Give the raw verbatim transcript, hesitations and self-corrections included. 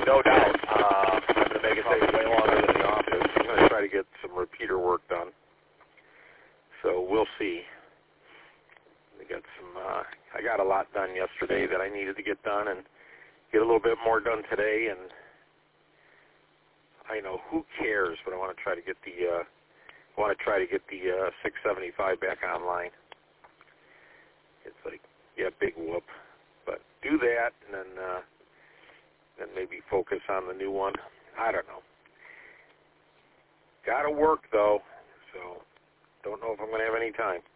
no doubt. Uh, I'm going to make it take way longer than the office. I'm going to try to get some repeater work done. So we'll see. We got some. Uh, I got a lot done yesterday that I needed to get done, and get a little bit more done today. And I know who cares, but I want to try to get the. Uh, I want to try to get the uh, six seventy-five back online. It's like, yeah, big whoop. But do that, and then uh, then maybe focus on the new one. I don't know. Got to work though, so don't know if I'm going to have any time.